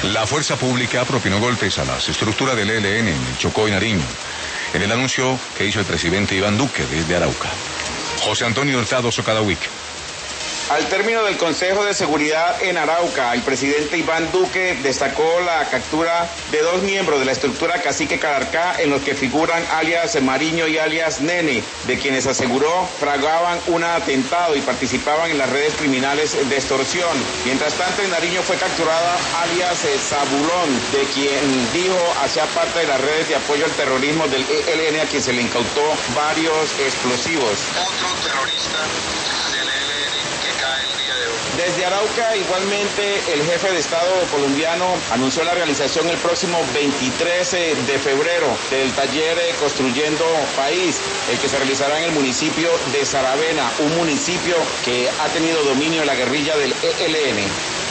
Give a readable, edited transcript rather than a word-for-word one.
La fuerza pública propinó golpes a las estructuras del ELN en Chocó y Nariño, en el anuncio que hizo el presidente Iván Duque desde Arauca. José Antonio Hurtado, Socadawic. Al término del Consejo de Seguridad en Arauca, el presidente Iván Duque destacó la captura de 2 miembros de la estructura Cacique Calarcá, en los que figuran alias Mariño y alias Nene, de quienes aseguró fragaban un atentado y participaban en las redes criminales de extorsión. Mientras tanto, en Nariño fue capturada alias Zabulón, de quien dijo hacía parte de las redes de apoyo al terrorismo del ELN, a quien se le incautó varios explosivos. Otro terrorista del ELN que cae el día de hoy. Desde Arauca, igualmente, el jefe de Estado colombiano anunció la realización el próximo 23 de febrero del taller Construyendo País, el que se realizará en el municipio de Saravena, un municipio que ha tenido dominio de la guerrilla del ELN.